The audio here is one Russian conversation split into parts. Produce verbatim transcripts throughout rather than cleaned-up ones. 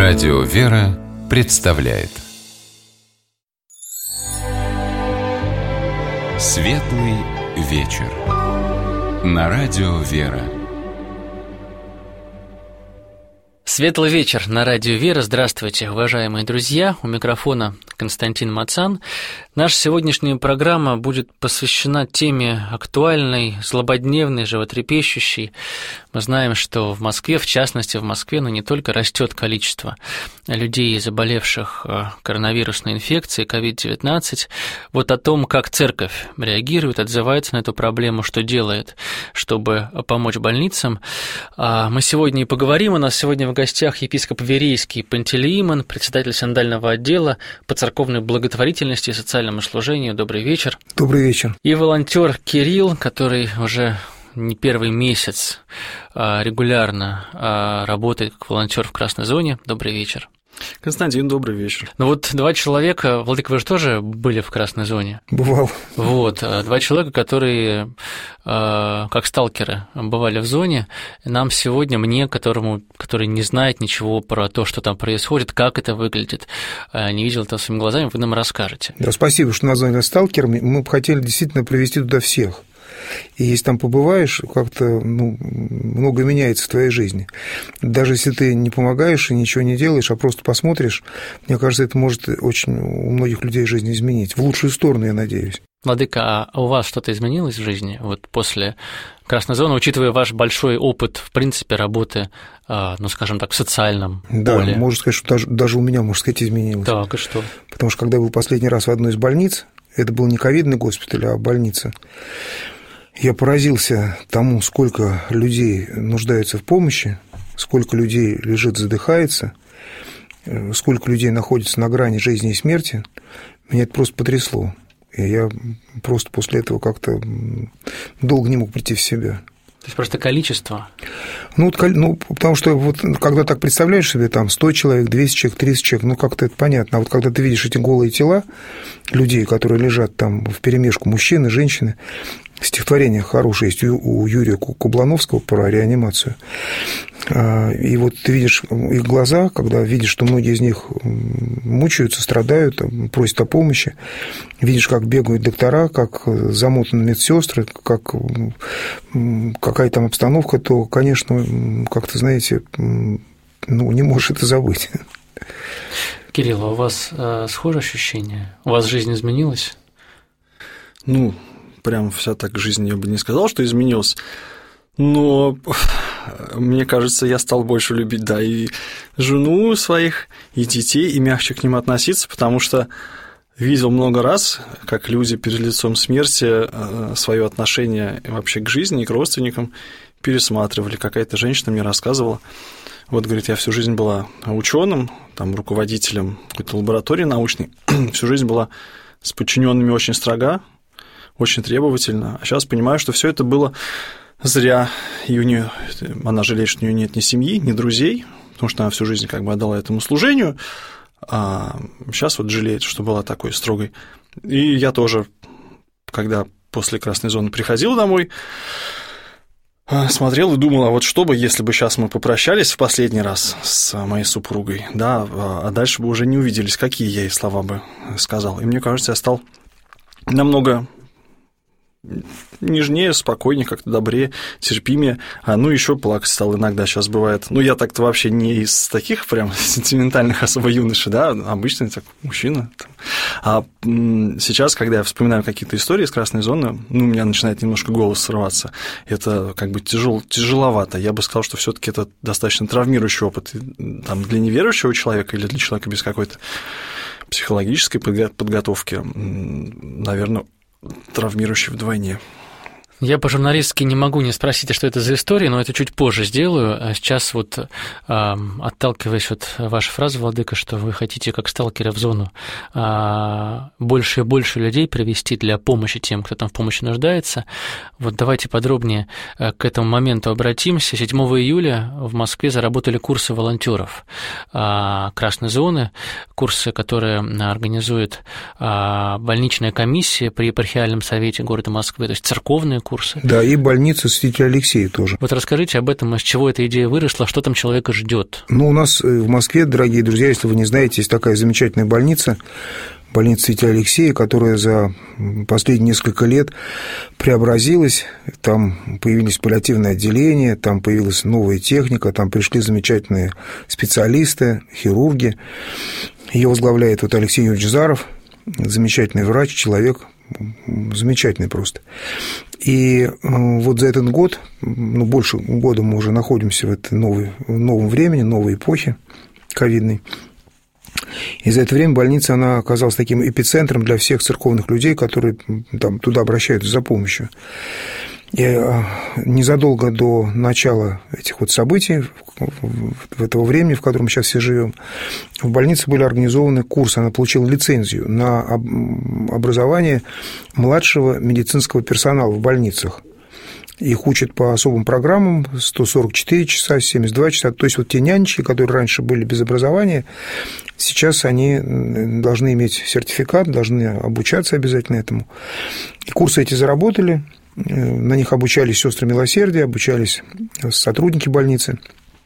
Радио «Вера» представляет Светлый вечер на Радио «Вера». Светлый вечер на Радио «Вера». Здравствуйте, уважаемые друзья. У микрофона Константин Мацан. Наша сегодняшняя программа будет посвящена теме актуальной, злободневной, животрепещущей. Мы знаем, что в Москве, в частности в Москве, но не только, растет количество людей, заболевших коронавирусной инфекцией, ковид девятнадцать. Вот о том, как церковь реагирует, отзывается на эту проблему, что делает, чтобы помочь больницам, мы сегодня и поговорим. У нас сегодня в гостях епископ Верейский Пантелеимон, председатель синодального отдела по церковной благотворительности и социальному служению. Добрый вечер. Добрый вечер. И волонтер Кирилл, который уже не первый месяц регулярно работает как волонтер в красной зоне. Добрый вечер. Константин, добрый вечер. Ну вот два человека, Владыка, вы же тоже были в красной зоне? Бывал. Вот, два человека, которые как сталкеры бывали в зоне. Нам сегодня, мне, которому, который не знает ничего про то, что там происходит, как это выглядит, не видел это своими глазами, вы нам расскажете. Да, спасибо, что назвали нас сталкерами. Мы бы хотели действительно привести туда всех. И если там побываешь, как-то ну, много меняется в твоей жизни. Даже если ты не помогаешь и ничего не делаешь, а просто посмотришь, мне кажется, это может очень у многих людей жизнь изменить. В лучшую сторону, я надеюсь. Владыка, а у вас что-то изменилось в жизни вот после красной зоны, учитывая ваш большой опыт, в принципе, работы, ну, скажем так, в социальном да, поле? Да, можно сказать, что даже, даже у меня, можно сказать, изменилось. Так, и что? Потому что, когда я был последний раз в одной из больниц, это был не ковидный госпиталь, а больница, я поразился тому, сколько людей нуждаются в помощи, сколько людей лежит, задыхается, сколько людей находится на грани жизни и смерти. Меня это просто потрясло. И я просто после этого как-то долго не мог прийти в себя. То есть просто количество? Ну, ну, потому что вот когда так представляешь себе, там сто человек, двести человек, триста человек, ну, как-то это понятно. А вот когда ты видишь эти голые тела людей, которые лежат там вперемешку, мужчины, женщины, стихотворение хорошее есть у Юрия Кублановского про реанимацию. И вот ты видишь их глаза, когда видишь, что многие из них мучаются, страдают, просят о помощи, видишь, как бегают доктора, как замотаны медсестры, как какая там обстановка, то, конечно, как-то, знаете, ну, не можешь это забыть. Кирилл, а у вас э, схожие ощущения? У вас жизнь изменилась? Ну, прям вся так жизнь, я бы не сказал, что изменилась, но мне кажется, я стал больше любить, да, и жену своих, и детей, и мягче к ним относиться, потому что видел много раз, как люди перед лицом смерти свое отношение вообще к жизни и к родственникам пересматривали. Какая-то женщина мне рассказывала, вот, говорит, я всю жизнь была ученым, там, руководителем какой-то лаборатории научной, всю жизнь была с подчиненными очень строга, очень требовательно, а сейчас понимаю, что все это было зря, и у нее, она жалеет, что у нее нет ни семьи, ни друзей, потому что она всю жизнь как бы отдала этому служению, а сейчас вот жалеет, что была такой строгой. И я тоже, когда после красной зоны приходил домой, смотрел и думал, а вот что бы, если бы сейчас мы попрощались в последний раз с моей супругой, да, а дальше бы уже не увиделись, какие я ей слова бы сказал. И мне кажется, я стал намного нежнее, спокойнее, как-то добрее, терпимее. А, ну, еще плакать стал иногда, сейчас бывает. Ну, я так-то вообще не из таких прям сентиментальных особо юношей, да, обычный так мужчина. А сейчас, когда я вспоминаю какие-то истории из красной зоны, ну, у меня начинает немножко голос срываться. Это как бы тяжел, тяжеловато. Я бы сказал, что все-таки это достаточно травмирующий опыт там, для неверующего человека или для человека без какой-то психологической подготовки, наверное, травмирующий вдвойне. Я по-журналистски не могу не спросить, а что это за история, но это чуть позже сделаю. А сейчас вот, э, отталкиваясь от вашей фразы, Владыка, что вы хотите, как сталкеры, в зону э, больше и больше людей привести для помощи тем, кто там в помощи нуждается, вот давайте подробнее к этому моменту обратимся. седьмого июля в Москве заработали курсы волонтеров э, красной зоны, курсы, которые организует э, больничная комиссия при епархиальном совете города Москвы, то есть церковные курсы. Да, и больница святителя Алексея тоже. Вот расскажите об этом, из чего эта идея выросла, что там человека ждет. Ну, у нас в Москве, дорогие друзья, если вы не знаете, есть такая замечательная больница, больница святителя Алексея, которая за последние несколько лет преобразилась, там появились паллиативные отделения, там появилась новая техника, там пришли замечательные специалисты, хирурги. Ее возглавляет вот Алексей Юрьевич Заров, замечательный врач, человек, замечательный просто. И вот за этот год, ну, больше года мы уже находимся в этой новой, в новом времени, новой эпохе ковидной. И за это время больница, она оказалась таким эпицентром для всех церковных людей, которые там, туда обращаются за помощью. И незадолго до начала этих вот событий, в этого времени, в котором сейчас все живем, в больнице были организованы курсы, она получила лицензию на образование младшего медицинского персонала в больницах. Их учат по особым программам, сто сорок четыре часа, семьдесят два часа. То есть вот те нянечки, которые раньше были без образования, сейчас они должны иметь сертификат, должны обучаться обязательно этому. И курсы эти заработали. На них обучались сестры милосердия, обучались сотрудники больницы.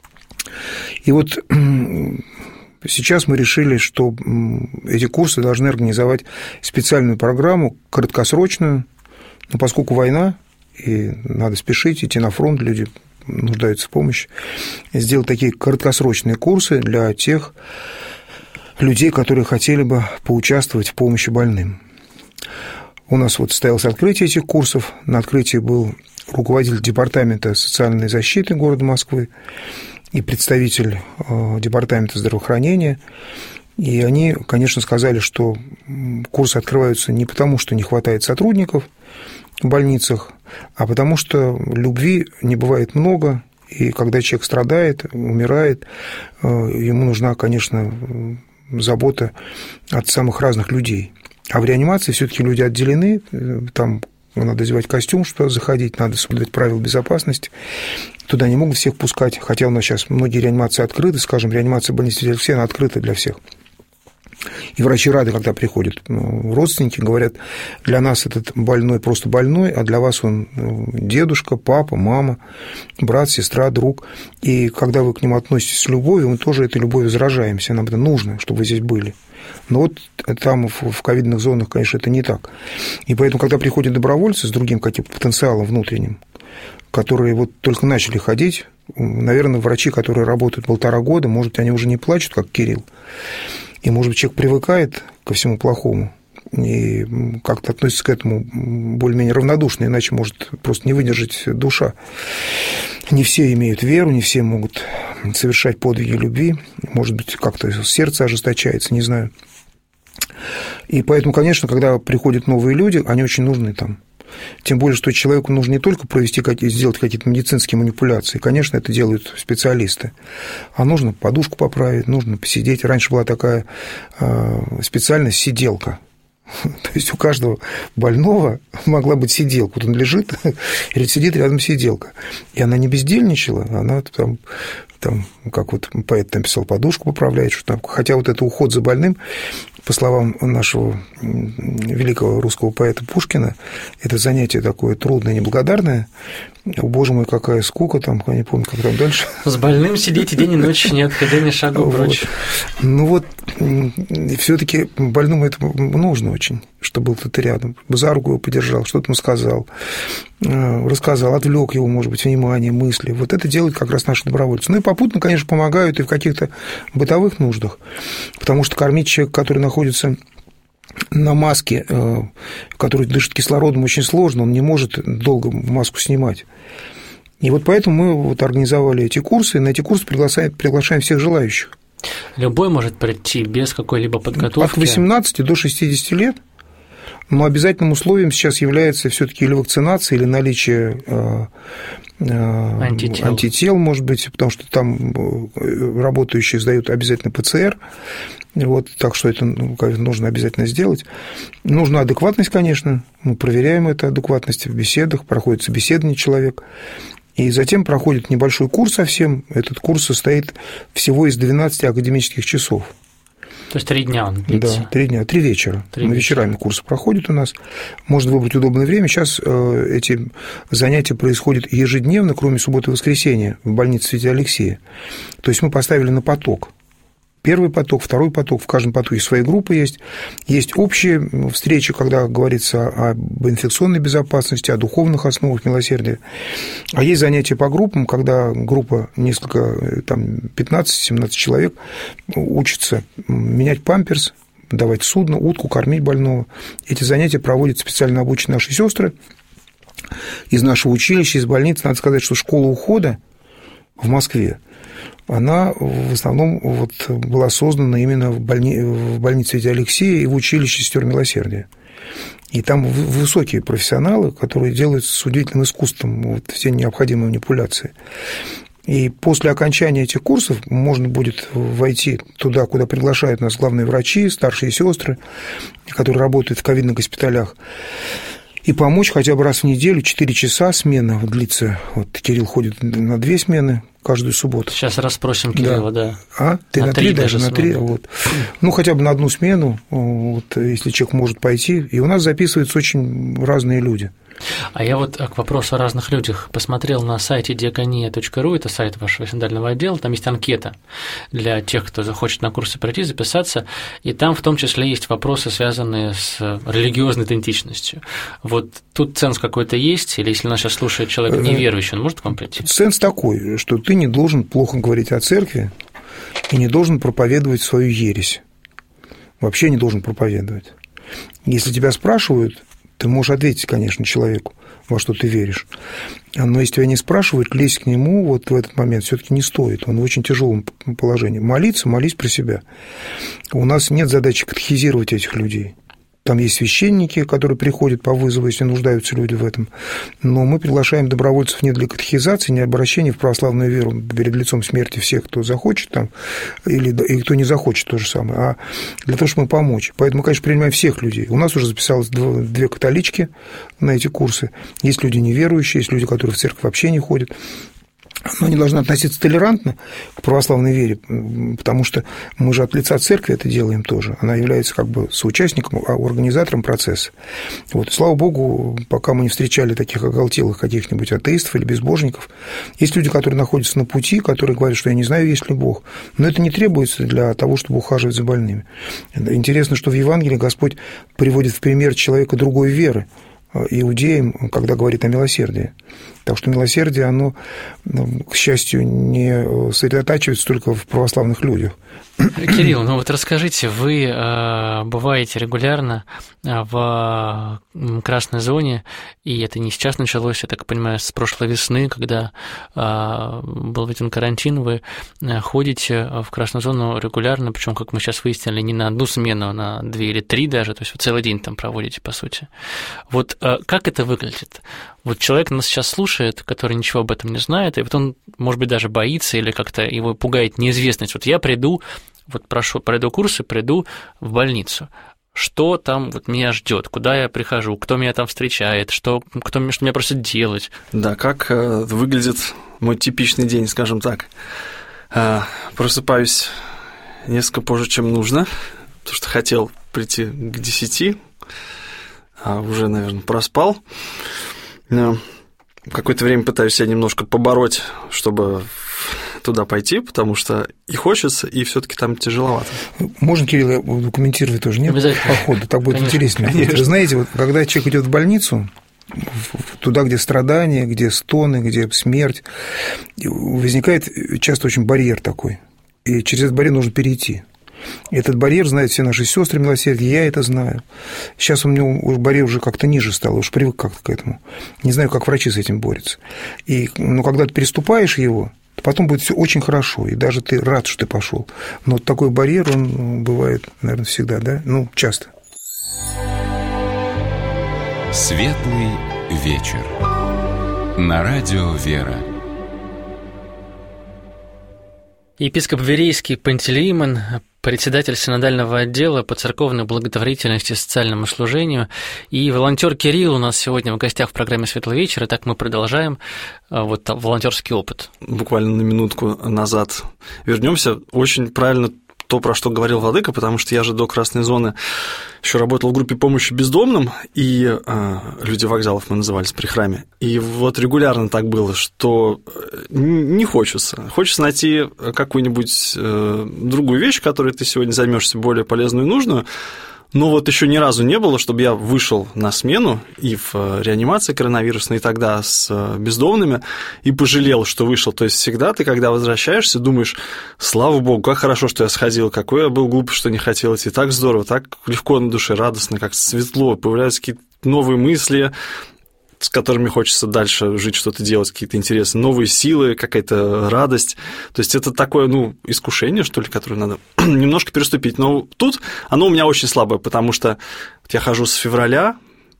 И вот сейчас мы решили, что эти курсы должны организовать специальную программу, краткосрочную, но поскольку война, и надо спешить, идти на фронт, люди нуждаются в помощи, сделать такие краткосрочные курсы для тех людей, которые хотели бы поучаствовать в помощи больным. У нас вот состоялось открытие этих курсов. На открытии был руководитель департамента социальной защиты города Москвы и представитель департамента здравоохранения. И они, конечно, сказали, что курсы открываются не потому, что не хватает сотрудников в больницах, а потому что любви не бывает много, и когда человек страдает, умирает, ему нужна, конечно, забота от самых разных людей. А в реанимации все-таки люди отделены, там надо одевать костюм, чтобы заходить, надо соблюдать правила безопасности. Туда не могут всех пускать, хотя у нас сейчас многие реанимации открыты, скажем, реанимация больницы святителя Алексея, она открыта для всех. И врачи рады, когда приходят родственники, говорят, для нас этот больной просто больной, а для вас он дедушка, папа, мама, брат, сестра, друг. И когда вы к нему относитесь с любовью, мы тоже этой любовью заражаемся, нам это нужно, чтобы вы здесь были. Но вот там в ковидных зонах, конечно, это не так. И поэтому, когда приходят добровольцы с другим каким-то потенциалом внутренним, которые вот только начали ходить, наверное, врачи, которые работают полтора года, может, они уже не плачут, как Кирилл, и, может быть, человек привыкает ко всему плохому и как-то относится к этому более-менее равнодушно, иначе может просто не выдержать душа. Не все имеют веру, не все могут совершать подвиги любви, может быть, как-то сердце ожесточается, не знаю. И поэтому, конечно, когда приходят новые люди, они очень нужны там. Тем более, что человеку нужно не только провести, сделать какие-то медицинские манипуляции, конечно, это делают специалисты, а нужно подушку поправить, нужно посидеть. Раньше была такая специальность сиделка. То есть у каждого больного могла быть сиделка. Вот он лежит, или сидит рядом сиделка. И она не бездельничала, она там, там как вот поэт написал, подушку поправляет, что там. Хотя вот это уход за больным, по словам нашего великого русского поэта Пушкина, это занятие такое трудное, неблагодарное. Боже мой, какая скука там, я не помню, как там дальше. С больным сидите день и ночь, не отходя ни шагу вот. прочь. Ну вот, все-таки больному это нужно очень, чтобы был кто-то рядом, за руку его подержал, что-то ему сказал, рассказал, отвлек его, может быть, внимание, мысли. Вот это делают как раз наши добровольцы. Ну и попутно, конечно, помогают и в каких-то бытовых нуждах, потому что кормить человека, который находится на маске, который дышит кислородом, очень сложно, он не может долго маску снимать. И вот поэтому мы вот организовали эти курсы, и на эти курсы приглашаем, приглашаем всех желающих. Любой может прийти без какой-либо подготовки? От восемнадцати до шестидесяти лет, но обязательным условием сейчас является все-таки или вакцинация, или наличие антител. антител, может быть, потому что там работающие сдают обязательно ПЦР, вот, так что это нужно обязательно сделать. Нужна адекватность, конечно, мы проверяем эту адекватность в беседах, проходит собеседование человек, и затем проходит небольшой курс совсем, этот курс состоит всего из двенадцати академических часов. То есть три дня он длится? Да, три дня, три вечера. Три вечера. Вечерами курсы проходят у нас. Можно выбрать удобное время. Сейчас э, эти занятия происходят ежедневно, кроме субботы и воскресенья, в больнице Святого Алексея. То есть мы поставили на поток. Первый поток, второй поток, в каждом потоке свои группы есть. Есть общие встречи, когда говорится об инфекционной безопасности, о духовных основах милосердия. А есть занятия по группам, когда группа несколько, там, пятнадцать-семнадцать человек учатся менять памперс, давать судно, утку, кормить больного. Эти занятия проводят специально обученные наши сестры из нашего училища, из больницы. Надо сказать, что школа ухода в Москве, она в основном вот была создана именно в, больни... в больнице Святого Алексея и в училище сестер милосердия. И там высокие профессионалы, которые делают с удивительным искусством вот все необходимые манипуляции. И после окончания этих курсов можно будет войти туда, куда приглашают нас главные врачи, старшие сестры, которые работают в ковидных госпиталях, и помочь хотя бы раз в неделю, четыре часа смена длится. Вот Кирилл ходит на две смены каждую субботу. Сейчас расспросим Кирилла, да. да. А? Ты на, на три даже, на три, вот. Ну, хотя бы на одну смену, вот, если человек может пойти. И у нас записываются очень разные люди. А я вот к вопросу о разных людях посмотрел на сайте диакония точка ру, это сайт вашего синодального отдела, там есть анкета для тех, кто захочет на курсы пройти, записаться, и там в том числе есть вопросы, связанные с религиозной идентичностью. Вот тут ценз какой-то есть, или если нас сейчас слушает человек неверующий, он может к вам прийти? Ценз такой, что ты не должен плохо говорить о церкви и не должен проповедовать свою ересь. Вообще не должен проповедовать. Если тебя спрашивают, ты можешь ответить, конечно, человеку, во что ты веришь. Но если тебя не спрашивают, лезть к нему вот в этот момент все-таки не стоит. Он в очень тяжелом положении. Молиться, молись про себя. У нас нет задачи катехизировать этих людей. Там есть священники, которые приходят по вызову, если нуждаются люди в этом. Но мы приглашаем добровольцев не для катехизации, не обращения в православную веру перед лицом смерти всех, кто захочет, там, или и кто не захочет, то же самое, а для того, чтобы помочь. Поэтому мы, конечно, принимаем всех людей. У нас уже записалось две католички на эти курсы. Есть люди неверующие, есть люди, которые в церковь вообще не ходят. Но они должны относиться толерантно к православной вере, потому что мы же от лица церкви это делаем тоже. Она является как бы соучастником, организатором процесса. Вот. И, слава богу, пока мы не встречали таких оголтелых каких-нибудь атеистов или безбожников, есть люди, которые находятся на пути, которые говорят, что я не знаю, есть ли Бог. Но это не требуется для того, чтобы ухаживать за больными. Интересно, что в Евангелии Господь приводит в пример человека другой веры, иудеям, когда говорит о милосердии. Так что милосердие, оно, к счастью, не сосредотачивается только в православных людях. Кирилл, ну вот расскажите, вы э, бываете регулярно в красной зоне, и это не сейчас началось, я так понимаю, с прошлой весны, когда э, был введен карантин, вы ходите в красную зону регулярно, причем, как мы сейчас выяснили, не на одну смену, а на две или три даже, то есть вы целый день там проводите, по сути. Вот э, как это выглядит? Вот человек нас сейчас слушает, который ничего об этом не знает, и вот он, может быть, даже боится или как-то его пугает неизвестность. Вот я приду, вот прошу, пройду курсы, приду в больницу. Что там вот меня ждет? Куда я прихожу? Кто меня там встречает? Что, кто, что меня просит делать? Да, как э, выглядит мой типичный день, скажем так. Э, просыпаюсь несколько позже, чем нужно, потому что хотел прийти к десяти, а уже, наверное, проспал. Какое-то время пытаюсь себя немножко побороть, чтобы туда пойти, потому что и хочется, и все-таки там тяжеловато. Можно, Кирилл, я буду комментировать тоже, нет? По ходу, так будет интереснее. Вы знаете, вот когда человек идет в больницу, туда, где страдания, где стоны, где смерть, возникает часто очень барьер такой, и через этот барьер нужно перейти. Этот барьер знают все наши сестры милосердия, я это знаю. Сейчас у меня барьер уже как-то ниже стал, уж привык как-то к этому. Не знаю, как врачи с этим борются. И, но когда ты переступаешь его, то потом будет все очень хорошо, и даже ты рад, что ты пошел. Но вот такой барьер, он бывает, наверное, всегда, да? Ну, часто. Светлый вечер. На радио «Вера». Епископ Верейский Пантелеимон, председатель синодального отдела по церковной благотворительности и социальному служению, и волонтер Кирилл у нас сегодня в гостях в программе «Светлый вечер», и так мы продолжаем вот волонтерский опыт. Буквально на минутку назад вернемся. Очень правильно то, про что говорил Владыка, потому что я же до красной зоны еще работал в группе помощи бездомным, и э, люди вокзалов мы назывались при храме. И вот регулярно так было, что не хочется. Хочется найти какую-нибудь э, другую вещь, которой ты сегодня займешься, более полезную и нужную. Но вот еще ни разу не было, чтобы я вышел на смену и в реанимации коронавирусной, и тогда с бездомными, и пожалел, что вышел. То есть всегда ты, когда возвращаешься, думаешь, слава богу, как хорошо, что я сходил, какой я был глупый, что не хотел идти. Так здорово, так легко на душе, радостно, как светло, появляются какие-то новые мысли, с которыми хочется дальше жить, что-то делать, какие-то интересные новые силы, какая-то радость. То есть это такое, ну, искушение, что ли, которое надо немножко переступить. Но тут оно у меня очень слабое, потому что я хожу с февраля,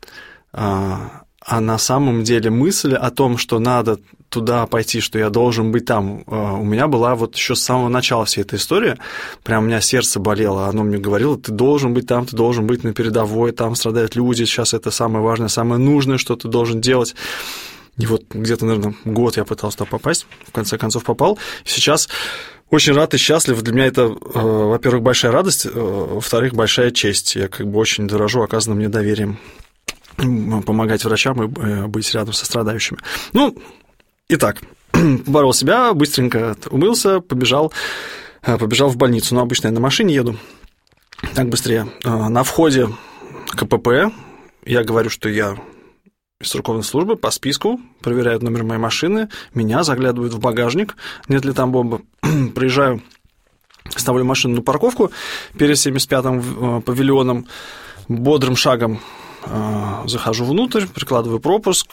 а на самом деле мысль о том, что надо туда пойти, что я должен быть там, у меня была вот еще с самого начала всей этой истории. Прям у меня сердце болело, оно мне говорило, ты должен быть там, ты должен быть на передовой, там страдают люди, сейчас это самое важное, самое нужное, что ты должен делать. И вот где-то, наверное, год я пытался туда попасть, в конце концов попал. Сейчас очень рад и счастлив. Для меня это, во-первых, большая радость, во-вторых, большая честь. Я как бы очень дорожу оказанным мне доверием помогать врачам и быть рядом со страдающими. Ну, итак, поборол себя, быстренько умылся, побежал, побежал в больницу. Но обычно я на машине еду, так быстрее. На входе КПП я говорю, что я из церковной службы, по списку, проверяют номер моей машины, меня заглядывают в багажник, нет ли там бомбы. Приезжаю, ставлю машину на парковку перед семьдесят пятым павильоном, бодрым шагом захожу внутрь, прикладываю пропуск,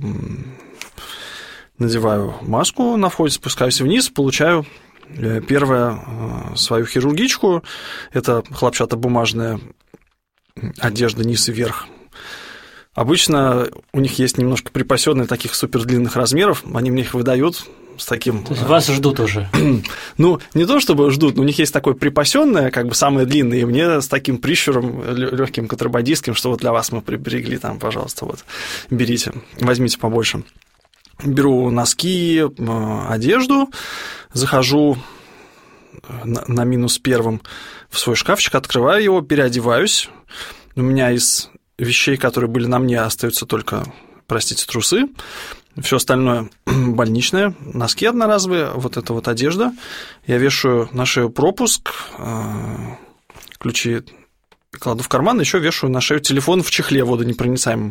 надеваю маску на входе, спускаюсь вниз, получаю первую свою хирургичку. Это хлопчатобумажная одежда низ и вверх. Обычно у них есть немножко припасенные таких супердлинных размеров, они мне их выдают с таким... То есть вас ждут уже? Ну, не то чтобы ждут, но у них есть такое припасенное, как бы самое длинное, и мне с таким прищуром легким контрабандистским, что вот для вас мы приберегли, там, пожалуйста, вот, берите, возьмите побольше. Беру носки, одежду, захожу на, на минус первом в свой шкафчик, открываю его, переодеваюсь. У меня из вещей, которые были на мне, остаются только, простите, трусы. Все остальное больничное, носки одноразовые, вот эта вот одежда. Я вешаю на шею пропуск, ключи кладу в карман, еще вешаю на шею телефон в чехле водонепроницаемом.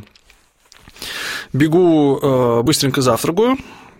Бегу, быстренько завтракаю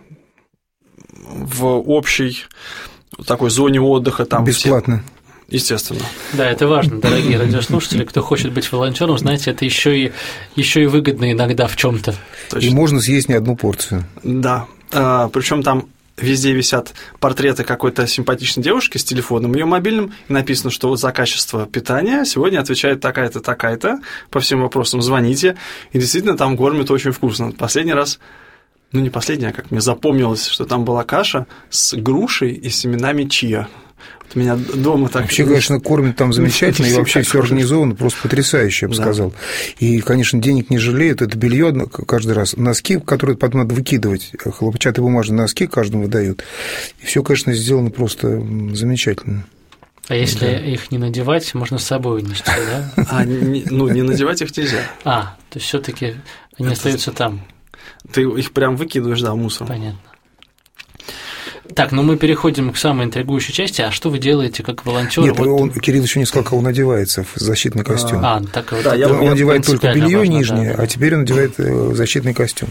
в общей такой зоне отдыха. Там бесплатно. Все... Естественно. Да, это важно, дорогие радиослушатели. Кто хочет быть волонтером, знаете, это еще и, еще и выгодно иногда в чем-то. И можно съесть не одну порцию. Да. А, причем там везде висят портреты какой-то симпатичной девушки с телефоном, ее мобильным, и написано, что вот за качество питания сегодня отвечает такая-то, такая-то, по всем вопросам звоните, и действительно там кормят очень вкусно. Последний раз, ну не последний, а как мне запомнилось, что там была каша с грушей и семенами чиа. Вот меня дома так... Вообще, конечно, кормят там замечательно, и вообще все организовано просто потрясающе, я бы да. сказал. И, конечно, денег не жалеют, это белье каждый раз. Носки, которые потом надо выкидывать, хлопчатые бумажные носки каждому выдают. И все, конечно, сделано просто замечательно. А если да. их не надевать, можно с собой унести, да? А, ну, не надевать их нельзя. А, то есть все-таки они остаются там. Ты их прям выкидываешь, да, в мусор. Понятно. Так, ну мы переходим к самой интригующей части. А что вы делаете как волонтер? Нет, вот... он, Кирилл еще не сказал, как он одевается в защитный костюм. А, так вот. Да, я, он одевает только белье важно, нижнее, да, да. а теперь он одевает защитный костюм.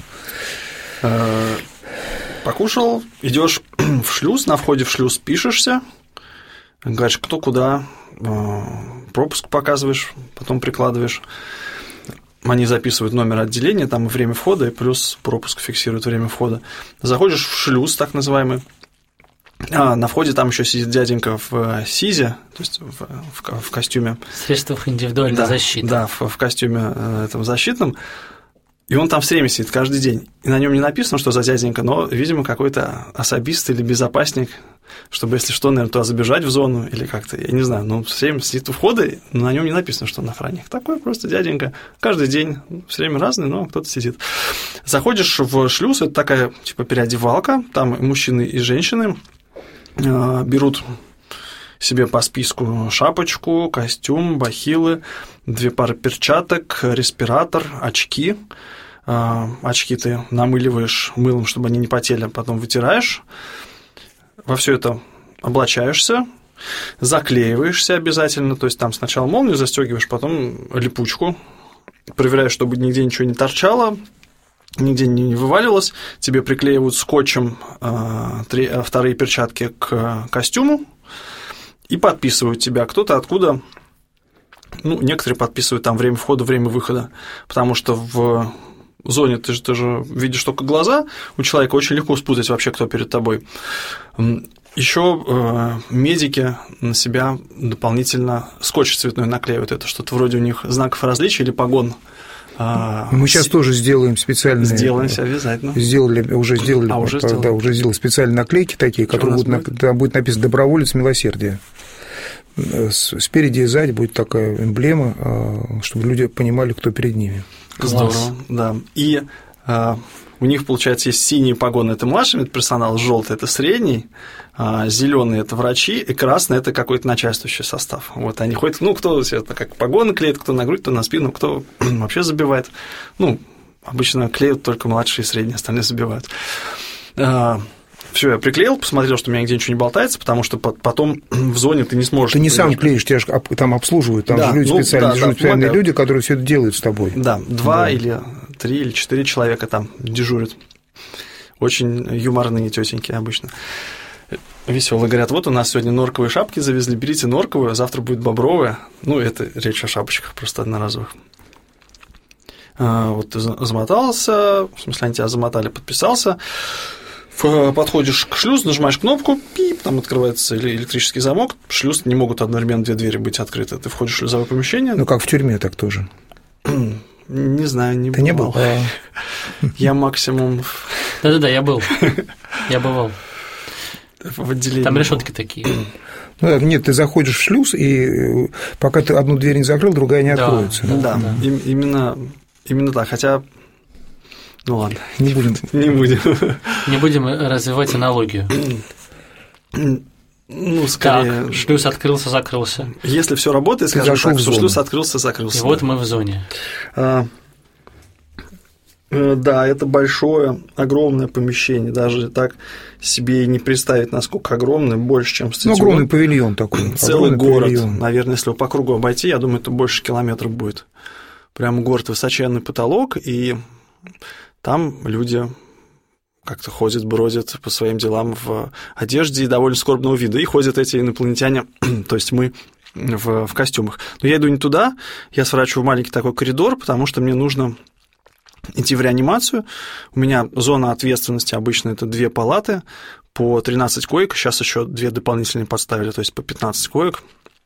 Покушал, идешь в шлюз, на входе в шлюз пишешься, говоришь, кто куда, пропуск показываешь, потом прикладываешь. Они записывают номер отделения, там и время входа, и плюс пропуск фиксирует время входа. Заходишь в шлюз, так называемый. А на входе там еще сидит дяденька в СИЗе, то есть в, в, в костюме. В средствах индивидуальной да, защиты. Да, в, в костюме этом защитном. И он там все время сидит, каждый день. И на нем не написано, что за дяденька, но, видимо, какой-то особист или безопасник, чтобы, если что, наверное, туда забежать в зону или как-то, я не знаю, но все время сидит у входа, но на нем не написано, что он охранник. Такой просто дяденька, каждый день, все время разный, но кто-то сидит. Заходишь в шлюз, это такая, типа, переодевалка, там и мужчины, и женщины берут себе по списку шапочку, костюм, бахилы, две пары перчаток, респиратор, очки. Очки ты намыливаешь мылом, чтобы они не потели, потом вытираешь. Во все это облачаешься, заклеиваешься обязательно, то есть там сначала молнию застегиваешь, потом липучку, проверяешь, чтобы нигде ничего не торчало, нигде не вываливалось, тебе приклеивают скотчем три, вторые перчатки к костюму и подписывают тебя кто-то откуда. Ну, некоторые подписывают там время входа, время выхода, потому что в зоне ты же, ты же видишь только глаза, у человека очень легко спутать вообще, кто перед тобой. Еще э, медики на себя дополнительно скотч цветной наклеивают. Это что-то вроде у них знаков различия или погон. Э, Мы сейчас с... тоже сделаем специальные. Сделаем обязательно. Сделали, уже сделали, а, уже да, уже сделали специальные наклейки такие, что которые будут, будет? Там будет написано «Доброволец милосердия». Спереди и сзади будет такая эмблема, чтобы люди понимали, кто перед ними. Здорово, да. И а, у них, получается, есть синие погоны, это младший медперсонал, желтый – это средний, а, зеленый – это врачи, и красный – это какой-то начальствующий состав. Вот они ходят, ну, кто это как погоны клеит, кто на грудь, кто на спину, кто вообще забивает. Ну, обычно клеют только младшие и средние, остальные забивают. А, все, я приклеил, посмотрел, что у меня нигде ничего не болтается, потому что потом в зоне ты не сможешь... Ты не сам клеишь, тебя же там обслуживают, там да, же люди ну, специальные, да, да, специальные люди, которые все это делают с тобой. Да, два да. или три или четыре человека там дежурят. Очень юморные тетеньки обычно. Веселые говорят, вот у нас сегодня норковые шапки завезли, берите норковую, завтра будет бобровая. Ну, это речь о шапочках просто одноразовых. Вот ты замотался, в смысле, они тебя замотали, подписался. Подходишь к шлюзу, нажимаешь кнопку, пип, там открывается электрический замок, шлюз, не могут одновременно две двери быть открыты. Ты входишь в шлюзовое помещение. Ну, как в тюрьме, так тоже. Не знаю, не был. Ты не был? Я максимум... Да-да-да, я был. Я бывал. В отделении. Там решетки такие. Ну, так, нет, ты заходишь в шлюз, и пока ты одну дверь не закрыл, другая не да, откроется. Да, да. да. И, именно, именно так, хотя... Ну ладно, не будем. Не будем. Не будем развивать аналогию. Ну, скорее... Так, шлюз открылся, закрылся. Если все работает, ты скажем так, что шлюз открылся, закрылся. И вот мы в зоне. А, да, это большое, огромное помещение. Даже так себе и не представить, насколько огромное, больше, чем стадион. Ну, огромный павильон такой. Целый огромный город. Павильон. Наверное, если его по кругу обойти, я думаю, это больше километра будет. Прямо город, высоченный потолок, и там люди как-то ходят, бродят по своим делам в одежде довольно скорбного вида, и ходят эти инопланетяне, то есть мы в, в костюмах. Но я иду не туда, я сворачиваю в маленький такой коридор, потому что мне нужно идти в реанимацию. У меня зона ответственности обычно это две палаты по тринадцать коек, сейчас еще две дополнительные подставили, то есть по пятнадцать коек,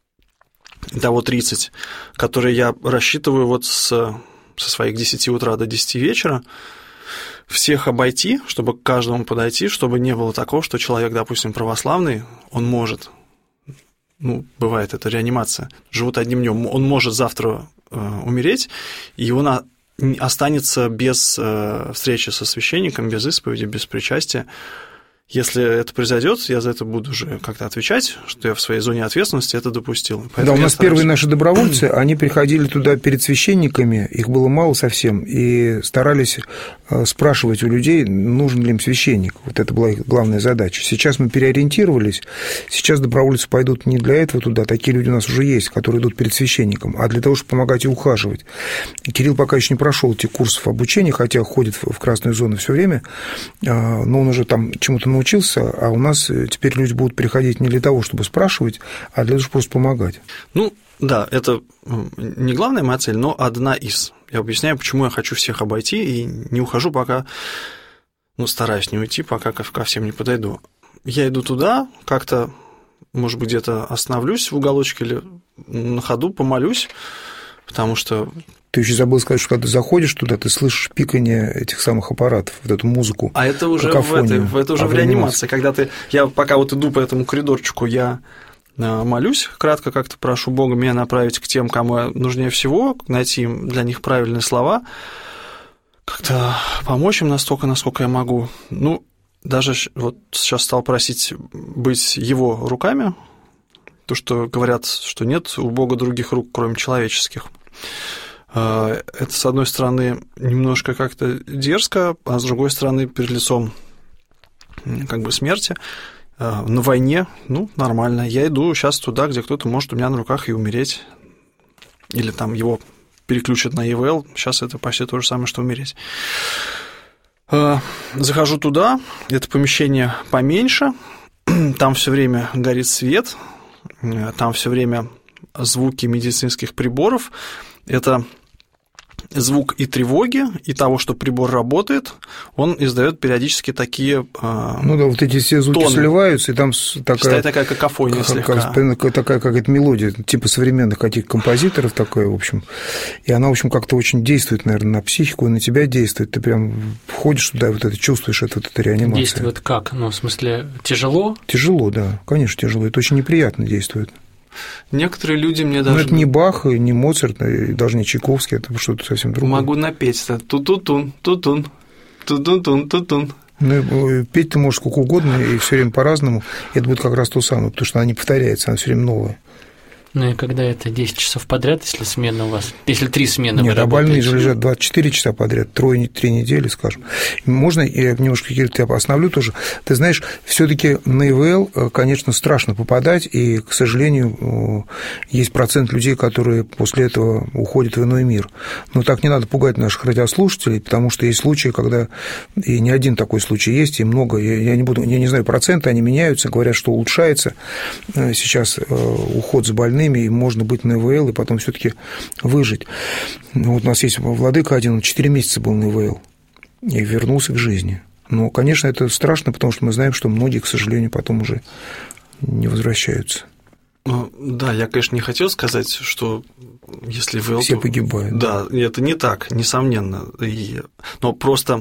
итого тридцать, которые я рассчитываю вот с, со своих десяти утра до десяти вечера, всех обойти, чтобы к каждому подойти, чтобы не было такого, что человек, допустим, православный, он может, ну, бывает это реанимация, живут одним днем, он может завтра э, умереть, и он останется без э, встречи со священником, без исповеди, без причастия. Если это произойдет, я за это буду уже как-то отвечать, что я в своей зоне ответственности это допустил. Поэтому да, у нас стараюсь... первые наши добровольцы, они приходили туда перед священниками, их было мало совсем, и старались спрашивать у людей, нужен ли им священник. Вот это была их главная задача. Сейчас мы переориентировались, сейчас добровольцы пойдут не для этого туда, такие люди у нас уже есть, которые идут перед священником, а для того, чтобы помогать и ухаживать. И Кирилл пока еще не прошел этих курсов обучения, хотя ходит в красную зону все время, но он уже там чему-то научился, а у нас теперь люди будут приходить не для того, чтобы спрашивать, а для того, чтобы просто помогать. Ну, да, это не главная моя цель, но одна из. Я объясняю, почему я хочу всех обойти и не ухожу, пока, ну, стараюсь не уйти, пока ко всем не подойду. Я иду туда, как-то, может быть, где-то остановлюсь в уголочке или на ходу помолюсь, потому что... Ты еще забыл сказать, что когда ты заходишь туда, ты слышишь пикание этих самых аппаратов, вот эту музыку. А это уже в, этой, в, это уже в реанимации, когда ты... Я пока вот иду по этому коридорчику, я молюсь, кратко как-то прошу Бога меня направить к тем, кому нужнее всего, найти для них правильные слова, как-то помочь им настолько, насколько я могу. Ну, даже вот сейчас стал просить быть его руками, то, что говорят, что нет у Бога других рук, кроме человеческих. Это, с одной стороны, немножко как-то дерзко, а с другой стороны, перед лицом как бы смерти, на войне, ну, нормально. Я иду сейчас туда, где кто-то может у меня на руках и умереть, или там его переключат на и вэ эл, сейчас это почти то же самое, что умереть. Захожу туда, это помещение поменьше, там все время горит свет, там все время звуки медицинских приборов, это звук и тревоги, и того, что прибор работает, он издает периодически такие тоны. Ну да, вот эти все звуки тоны. Сливаются, и там такая, такая какофония слегка. Такая какая-то мелодия, типа современных каких-то композиторов такая, в общем. И она, в общем, как-то очень действует, наверное, на психику, и на тебя действует. Ты прям входишь туда, и вот это чувствуешь, это, вот эта реанимация. Действует как? Ну, в смысле, тяжело? Тяжело, да, конечно, тяжело. Это очень неприятно действует. Некоторые люди мне даже... Но это не Бах, не Моцарт, и даже не Чайковский, это что-то совсем другое. Могу напеть, ту-ту-тун, ту-тун, ту-тун-тун, ту-тун. Ну, петь ты можешь сколько угодно, и все время по-разному, это будет как раз то самое, потому что она не повторяется, она все время новая. Ну и когда это десять часов подряд, если смена у вас, если три смены Нет, вы а больные же работаете? лежат двадцать четыре часа подряд, трое, три недели, скажем. Можно я немножко, Кирилл, тебя остановлю тоже? Ты знаешь, все-таки на и вэ эл, конечно, страшно попадать, и, к сожалению, есть процент людей, которые после этого уходят в иной мир. Но так не надо пугать наших радиослушателей, потому что есть случаи, когда, и не один такой случай есть, и много, я не буду, я не знаю проценты, они меняются, говорят, что улучшается сейчас уход за больными, и можно быть на и вэ эл, и потом все-таки выжить. Вот у нас есть владыка один, он четыре месяца был на и вэ эл и вернулся к жизни. Но, конечно, это страшно, потому что мы знаем, что многие, к сожалению, потом уже не возвращаются. Да, я, конечно, не хотел сказать, что если и вэ эл... Все погибают. Да, это не так, несомненно. Но просто...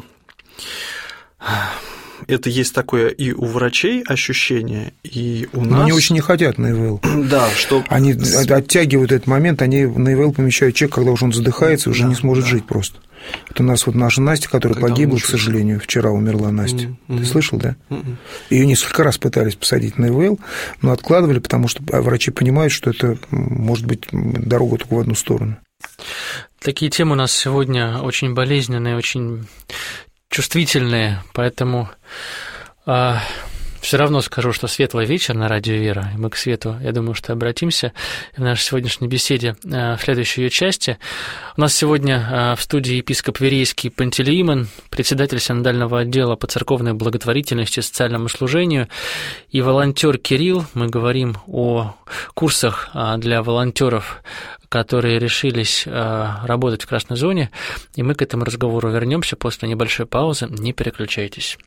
Это есть такое и у врачей ощущение, и у нас... Но они очень не хотят на и вэ эл. Да, что... Они оттягивают этот момент, они на и вэ эл помещают человека, когда уже он задыхается, уже да, не сможет да. жить просто. Вот у нас вот наша Настя, которая когда погибла, к сожалению, вчера умерла Настя. Mm-hmm. Ты слышал, да? Mm-hmm. Ее несколько раз пытались посадить на и вэ эл, но откладывали, потому что врачи понимают, что это может быть дорога только в одну сторону. Такие темы у нас сегодня очень болезненные, очень... чувствительные, поэтому э, все равно скажу, что светлый вечер на радио Вера, и мы к свету, я думаю, что обратимся в нашей сегодняшней беседе э, в следующей ее части. У нас сегодня э, в студии епископ Верейский Пантелеимон, председатель синодального отдела по церковной благотворительности и социальному служению, и волонтер Кирилл. Мы говорим о курсах э, для волонтеров, которые решились э, работать в красной зоне, и мы к этому разговору вернемся после небольшой паузы. Не переключайтесь.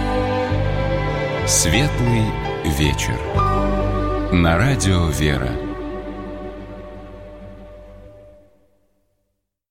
Светлый вечер. На радио Вера.